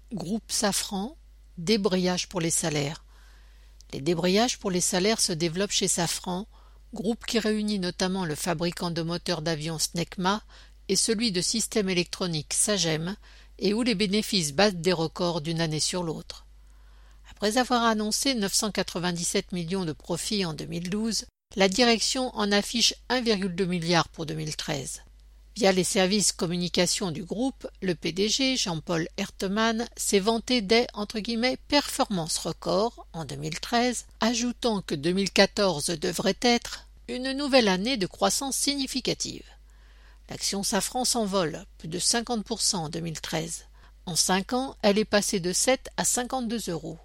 Groupe Safran, débrayage pour les salaires. Les débrayages pour les salaires se développent chez Safran, groupe qui réunit notamment le fabricant de moteurs d'avion Snecma et celui de systèmes électroniques Sagem, et où les bénéfices battent des records d'une année sur l'autre. Après avoir annoncé 997 millions de profits en 2012, la direction en affiche 1,2 milliard pour 2013. Via les services communication du groupe, le PDG, Jean-Paul Hertemann, s'est vanté des « performances records » en 2013, ajoutant que 2014 devrait être une nouvelle année de croissance significative. L'action Safran s'envole, plus de 50% en 2013. En 5 ans, elle est passée de 7 à 52 €.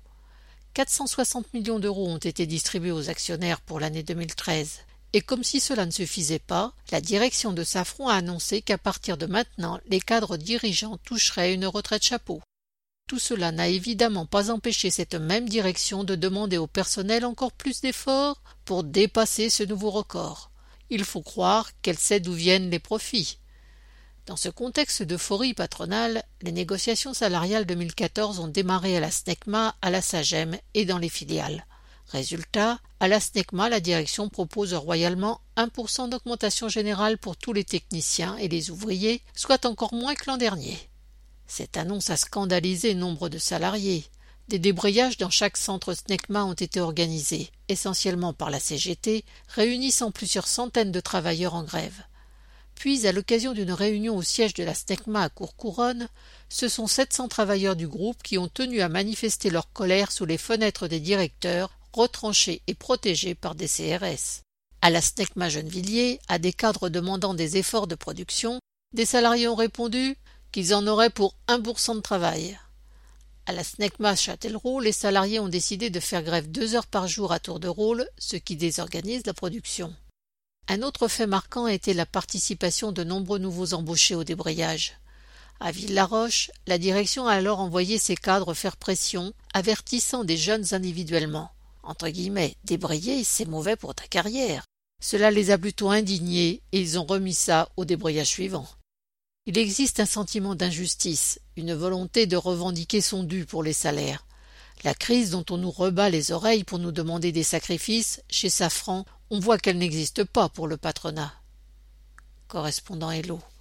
460 millions d'euros ont été distribués aux actionnaires pour l'année 2013. Et comme si cela ne suffisait pas, la direction de Safran a annoncé qu'à partir de maintenant, les cadres dirigeants toucheraient une retraite chapeau. Tout cela n'a évidemment pas empêché cette même direction de demander au personnel encore plus d'efforts pour dépasser ce nouveau record. Il faut croire qu'elle sait d'où viennent les profits. Dans ce contexte d'euphorie patronale, les négociations salariales 2014 ont démarré à la Snecma, à la Sagem et dans les filiales. Résultat, à la Snecma, la direction propose royalement 1% d'augmentation générale pour tous les techniciens et les ouvriers, soit encore moins que l'an dernier. Cette annonce a scandalisé nombre de salariés. Des débrayages dans chaque centre Snecma ont été organisés, essentiellement par la CGT, réunissant plusieurs centaines de travailleurs en grève. Puis, à l'occasion d'une réunion au siège de la Snecma à Courcouronnes, ce sont 700 travailleurs du groupe qui ont tenu à manifester leur colère sous les fenêtres des directeurs, retranchés et protégés par des CRS. À la Snecma Gennevilliers, à des cadres demandant des efforts de production, des salariés ont répondu qu'ils en auraient pour 1% de travail. À la Snecma Châtellerault, les salariés ont décidé de faire grève 2 heures par jour à tour de rôle, ce qui désorganise la production. Un autre fait marquant a été la participation de nombreux nouveaux embauchés au débrayage. À Villaroche, la direction a alors envoyé ses cadres faire pression, avertissant des jeunes individuellement. Entre guillemets, débrayer, c'est mauvais pour ta carrière. Cela les a plutôt indignés et ils ont remis ça au débrayage suivant. Il existe un sentiment d'injustice, une volonté de revendiquer son dû pour les salaires. La crise dont on nous rebat les oreilles pour nous demander des sacrifices, chez Safran, on voit qu'elle n'existe pas pour le patronat. Correspondant Hello.